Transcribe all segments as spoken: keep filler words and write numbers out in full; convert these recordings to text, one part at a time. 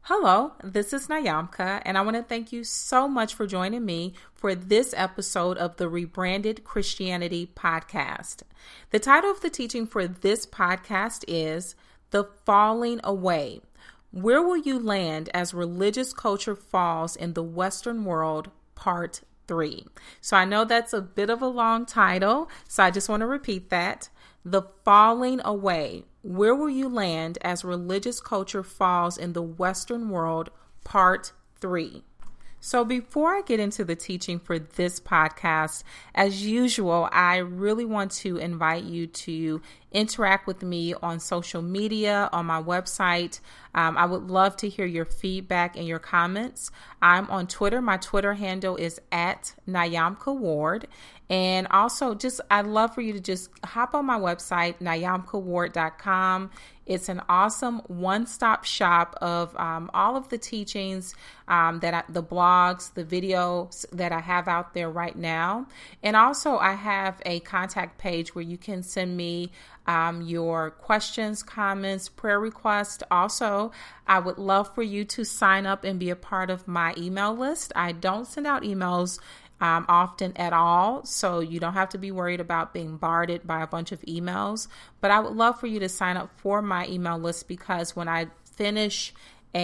Hello, this is Nyamka, and I want to thank you so much for joining me for this episode of the Rebranded Christianity podcast. The title of the teaching for this podcast is The Falling Away. Where will you land as religious culture falls in the Western world, part three. So I know that's a bit of a long title, so I just want to repeat that. The Falling Away. Where will you land as religious culture falls in the Western world, part three. So before I get into the teaching for this podcast, as usual, I really want to invite you to interact with me on social media, on my website. Um, I would love to hear your feedback and your comments. I'm on Twitter. My Twitter handle is at Nyamka Ward. And also just, I'd love for you to just hop on my website, nyamka ward dot com. It's an awesome one-stop shop of um, all of the teachings, um, that I, the blogs, the videos that I have out there right now. And also I have a contact page where you can send me um, your questions, comments, prayer requests. Also, I would love for you to sign up and be a part of my email list. I don't send out emails Um, often at all, so you don't have to be worried about being bombarded by a bunch of emails. But I would love for you to sign up for my email list, because when I finish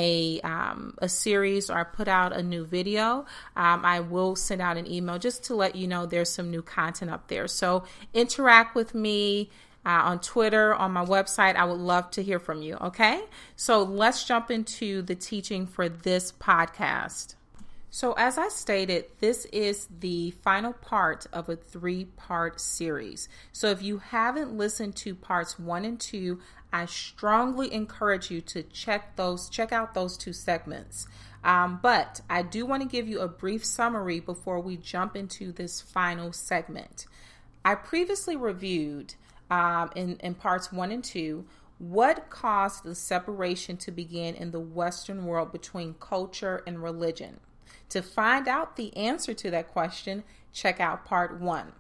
a um, a series or I put out a new video, um, I will send out an email just to let you know there's some new content up there. So interact with me uh, on Twitter, on my website. I would love to hear from you. Okay, so let's jump into the teaching for this podcast. So as I stated, this is the final part of a three-part series. So if you haven't listened to parts one and two, I strongly encourage you to check those, check out those two segments. Um, but I do want to give you a brief summary before we jump into this final segment. I previously reviewed um, in, in parts one and two what caused the separation to begin in the Western world between culture and religion. To find out the answer to that question, check out part one.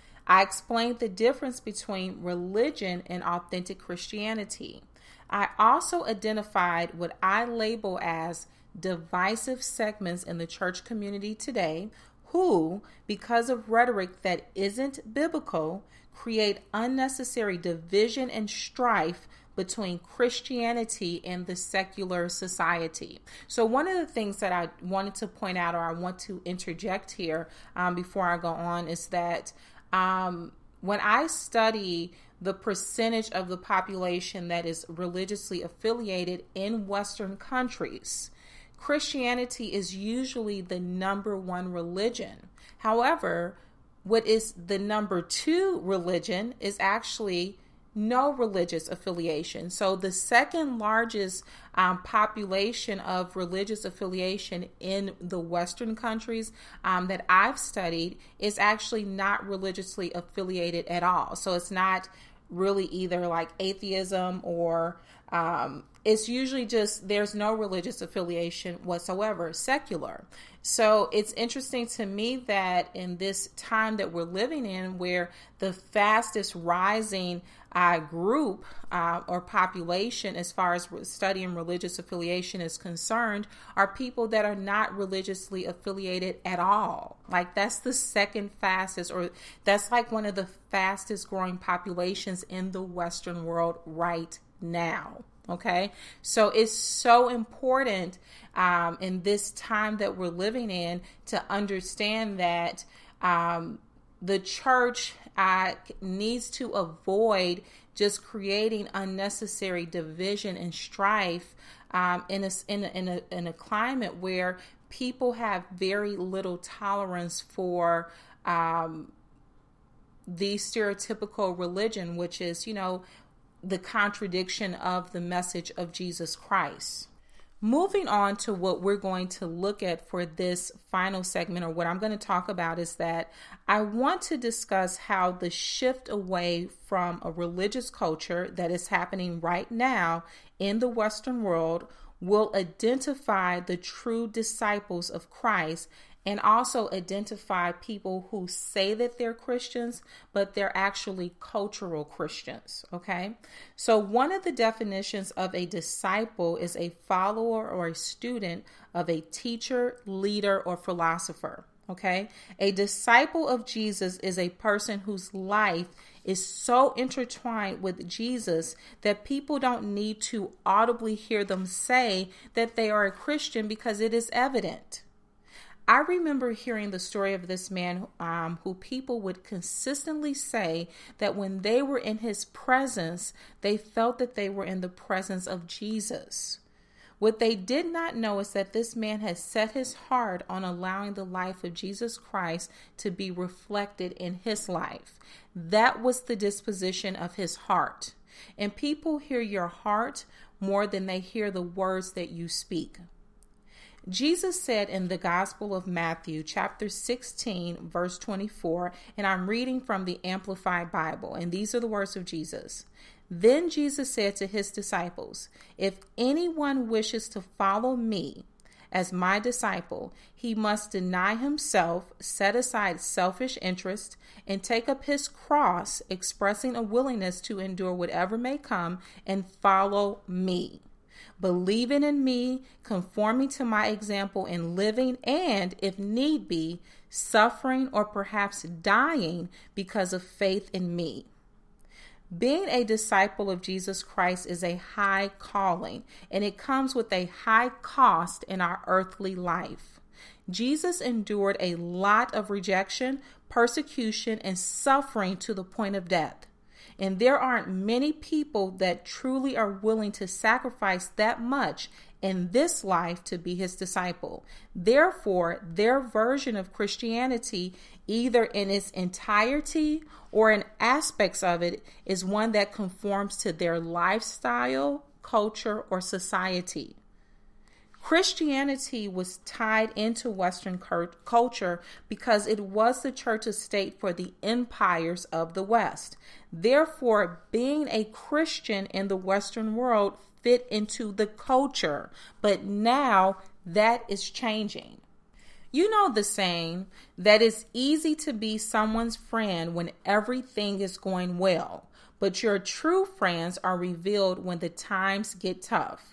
I explained the difference between religion and authentic Christianity. I also identified what I label as divisive segments in the church community today who, because of rhetoric that isn't biblical, create unnecessary division and strife between Christianity and the secular society. So one of the things that I wanted to point out, or I want to interject here um, before I go on, is that um, when I study the percentage of the population that is religiously affiliated in Western countries, Christianity is usually the number one religion. However, what is the number two religion is actually no religious affiliation. So the second largest um, population of religious affiliation in the Western countries um, that I've studied is actually not religiously affiliated at all. So it's not really either like atheism or um, it's usually just there's no religious affiliation whatsoever, secular. So it's interesting to me that in this time that we're living in, where the fastest rising uh, group uh, or population as far as studying religious affiliation is concerned are people that are not religiously affiliated at all. Like that's the second fastest, or that's like one of the fastest growing populations in the Western world right now. Okay, so it's so important um, in this time that we're living in to understand that um, the church uh, needs to avoid just creating unnecessary division and strife um, in a, in a, in a, in a climate where people have very little tolerance for um, the stereotypical religion, which is, you know, the contradiction of the message of Jesus Christ. Moving on to what we're going to look at for this final segment, or what I'm going to talk about, is that I want to discuss how the shift away from a religious culture that is happening right now in the Western world will identify the true disciples of Christ and also identify people who say that they're Christians, but they're actually cultural Christians, okay? So one of the definitions of a disciple is a follower or a student of a teacher, leader, or philosopher, okay? A disciple of Jesus is a person whose life is so intertwined with Jesus that people don't need to audibly hear them say that they are a Christian because it is evident. I remember hearing the story of this man um, who people would consistently say that when they were in his presence, they felt that they were in the presence of Jesus. What they did not know is that this man had set his heart on allowing the life of Jesus Christ to be reflected in his life. That was the disposition of his heart. And people hear your heart more than they hear the words that you speak. Jesus said in the Gospel of Matthew, chapter sixteen, verse twenty-four, and I'm reading from the Amplified Bible, and these are the words of Jesus. Then Jesus said to his disciples, "If anyone wishes to follow me as my disciple, he must deny himself, set aside selfish interest, and take up his cross, expressing a willingness to endure whatever may come, and follow me. Believing in me, conforming to my example in living, and, if need be, suffering or perhaps dying because of faith in me." Being a disciple of Jesus Christ is a high calling, and it comes with a high cost in our earthly life. Jesus endured a lot of rejection, persecution, and suffering to the point of death. And there aren't many people that truly are willing to sacrifice that much in this life to be his disciple. Therefore, their version of Christianity, either in its entirety or in aspects of it, is one that conforms to their lifestyle, culture, or society. Christianity was tied into Western culture because it was the church estate for the empires of the West. Therefore, being a Christian in the Western world fit into the culture, but now that is changing. You know the saying that it's easy to be someone's friend when everything is going well, but your true friends are revealed when the times get tough.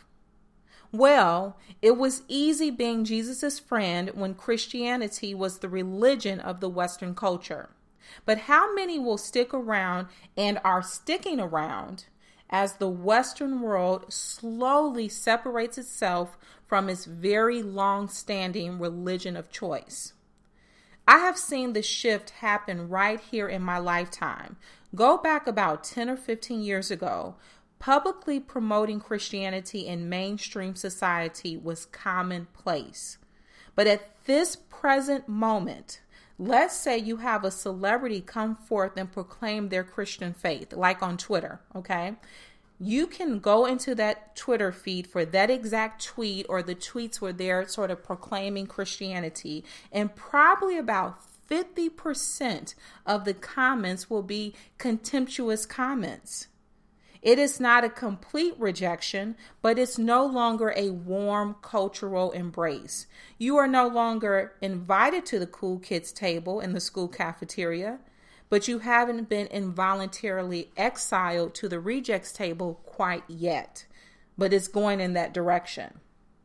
Well, it was easy being Jesus's friend when Christianity was the religion of the Western culture. But how many will stick around and are sticking around as the Western world slowly separates itself from its very long-standing religion of choice? I have seen the shift happen right here in my lifetime. Go back about ten or fifteen years ago. Publicly promoting Christianity in mainstream society was commonplace. But at this present moment, let's say you have a celebrity come forth and proclaim their Christian faith, like on Twitter, okay? You can go into that Twitter feed for that exact tweet or the tweets where they're sort of proclaiming Christianity, and probably about fifty percent of the comments will be contemptuous comments. It is not a complete rejection, but it's no longer a warm cultural embrace. You are no longer invited to the cool kids table in the school cafeteria, but you haven't been involuntarily exiled to the rejects table quite yet, but it's going in that direction.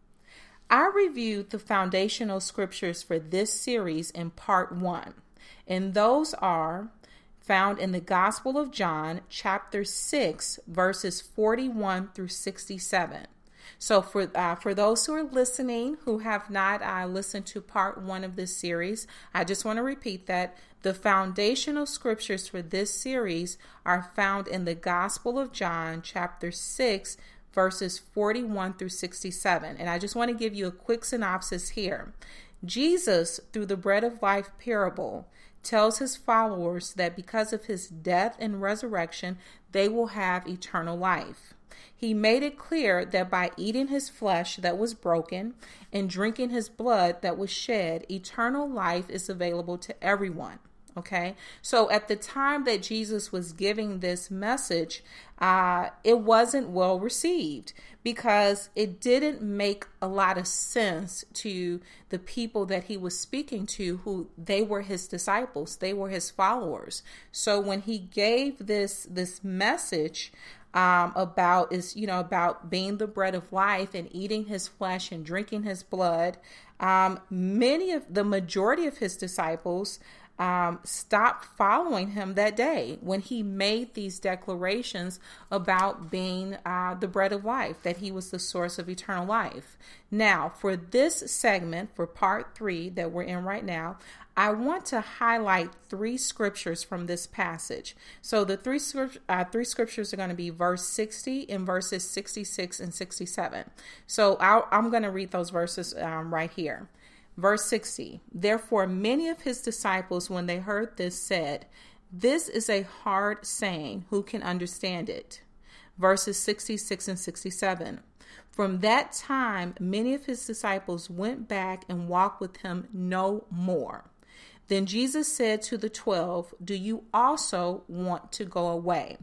I reviewed the foundational scriptures for this series in part one, and those are found in the Gospel of John, chapter six, verses forty-one through sixty-seven. So for uh, for those who are listening who have not uh, listened to part one of this series, I just want to repeat that the foundational scriptures for this series are found in the Gospel of John, chapter six, verses forty-one through sixty-seven. And I just want to give you a quick synopsis here. Jesus, through the bread of life parable, tells his followers that because of his death and resurrection, they will have eternal life. He made it clear that by eating his flesh that was broken and drinking his blood that was shed, eternal life is available to everyone. Okay, so at the time that Jesus was giving this message, uh, it wasn't well received because it didn't make a lot of sense to the people that he was speaking to, who they were his disciples, they were his followers. So when he gave this this message um, about is you know about being the bread of life and eating his flesh and drinking his blood, um, many of the majority of his disciples Um, stopped following him that day when he made these declarations about being uh, the bread of life, that he was the source of eternal life. Now, for this segment, for part three that we're in right now, I want to highlight three scriptures from this passage. So the three, uh, three scriptures are going to be verse sixty and verses sixty-six and sixty-seven. So I'll, I'm going to read those verses um, right here. Verse sixty, therefore many of his disciples, when they heard this, said, this is a hard saying, who can understand it? Verses sixty-six and sixty-seven, from that time many of his disciples went back and walked with him no more. Then Jesus said to the twelve, do you also want to go away?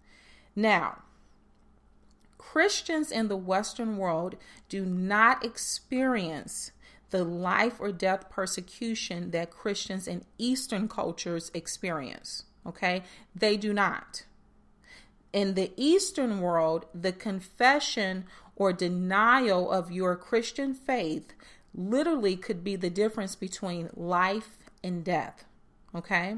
Now, Christians in the Western world do not experience the life or death persecution that Christians in Eastern cultures experience. Okay? They do not. In the Eastern world, the confession or denial of your Christian faith literally could be the difference between life and death. Okay?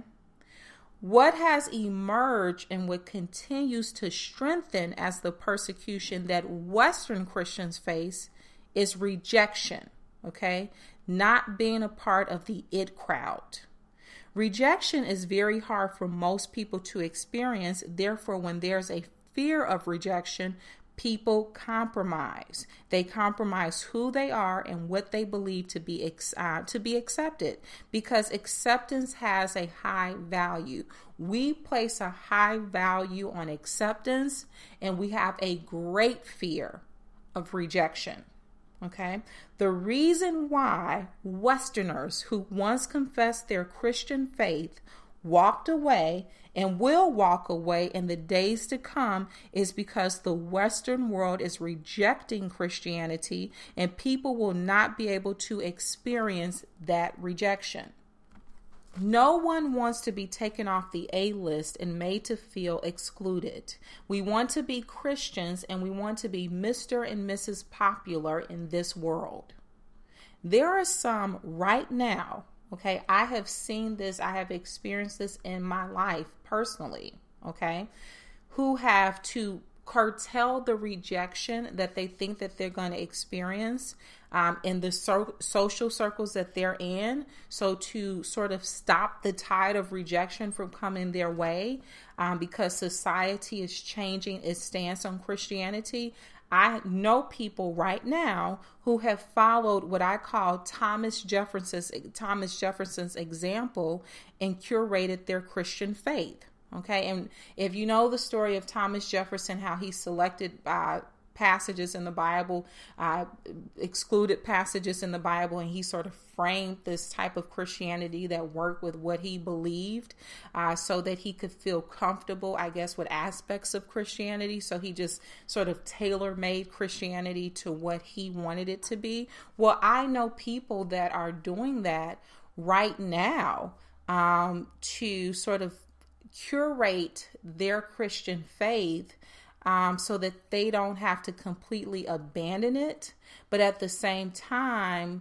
What has emerged and what continues to strengthen as the persecution that Western Christians face is rejection. Okay, not being a part of the it crowd. Rejection is very hard for most people to experience. Therefore, when there's a fear of rejection, people compromise. They compromise who they are and what they believe to be uh, to be accepted, because acceptance has a high value. We place a high value on acceptance, and we have a great fear of rejection. Okay, the reason why Westerners who once confessed their Christian faith walked away and will walk away in the days to come is because the Western world is rejecting Christianity, and people will not be able to experience that rejection. No one wants to be taken off the A list and made to feel excluded. We want to be Christians, and we want to be Mister and Missus Popular in this world. There are some right now, okay, I have seen this, I have experienced this in my life personally, okay, who have to curtail the rejection that they think that they're going to experience um, in the so- social circles that they're in. So to sort of stop the tide of rejection from coming their way, um, because society is changing its stance on Christianity. I know people right now who have followed what I call Thomas Jefferson's Thomas Jefferson's example and curated their Christian faith. Okay, and if you know the story of Thomas Jefferson, how he selected uh, passages in the Bible, uh, excluded passages in the Bible, and he sort of framed this type of Christianity that worked with what he believed, uh, so that he could feel comfortable, I guess, with aspects of Christianity. So he just sort of tailor-made Christianity to what he wanted it to be. Well, I know people that are doing that right now um, to sort of curate their Christian faith um, so that they don't have to completely abandon it. But at the same time,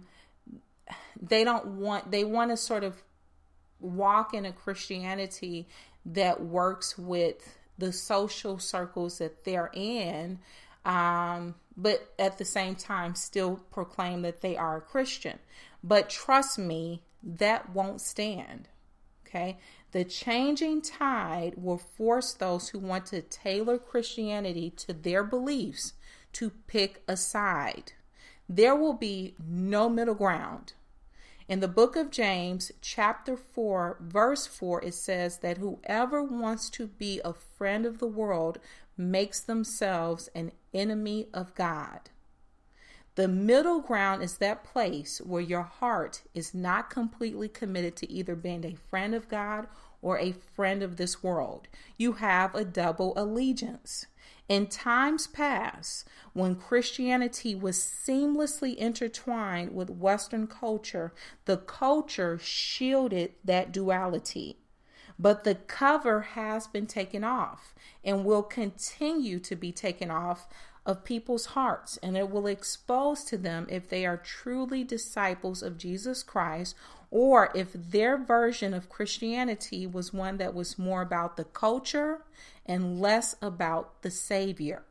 they don't want, they want to sort of walk in a Christianity that works with the social circles that they're in, um, but at the same time still proclaim that they are a Christian. But trust me, that won't stand. Okay, the changing tide will force those who want to tailor Christianity to their beliefs to pick a side. There will be no middle ground. In the book of James, chapter four, verse four, it says that whoever wants to be a friend of the world makes themselves an enemy of God. The middle ground is that place where your heart is not completely committed to either being a friend of God or a friend of this world. You have a double allegiance. In times past, when Christianity was seamlessly intertwined with Western culture, the culture shielded that duality. But the cover has been taken off and will continue to be taken off of people's hearts, and it will expose to them if they are truly disciples of Jesus Christ, or if their version of Christianity was one that was more about the culture and less about the Savior.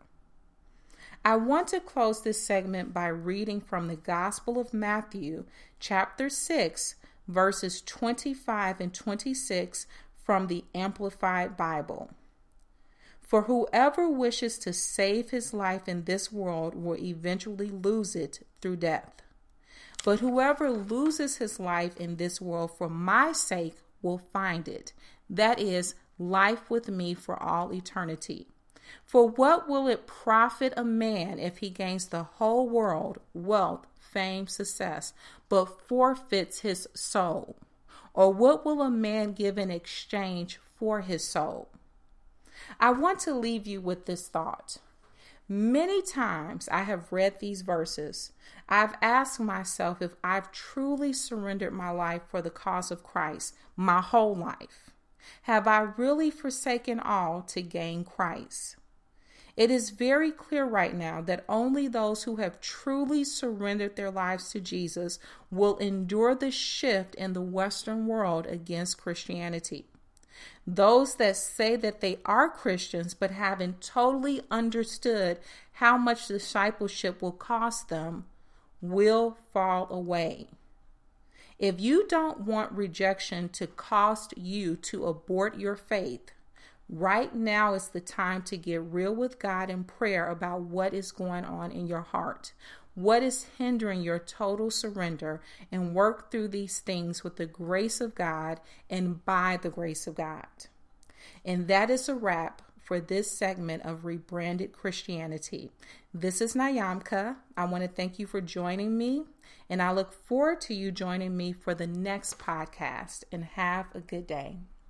I want to close this segment by reading from the Gospel of Matthew, chapter six, verses twenty-five and twenty-six from the Amplified Bible. For whoever wishes to save his life in this world will eventually lose it through death. But whoever loses his life in this world for my sake will find it. That is, life with me for all eternity. For what will it profit a man if he gains the whole world, wealth, fame, success, but forfeits his soul? Or what will a man give in exchange for his soul? I want to leave you with this thought. Many times I have read these verses. I've asked myself if I've truly surrendered my life for the cause of Christ, my whole life. Have I really forsaken all to gain Christ? It is very clear right now that only those who have truly surrendered their lives to Jesus will endure the shift in the Western world against Christianity. Those that say that they are Christians but haven't totally understood how much discipleship will cost them will fall away. If you don't want rejection to cost you to abort your faith, right now is the time to get real with God in prayer about what is going on in your heart. What is hindering your total surrender, and work through these things with the grace of God and by the grace of God. And that is a wrap for this segment of Rebranded Christianity. This is Nyamka. I want to thank you for joining me, and I look forward to you joining me for the next podcast, and have a good day.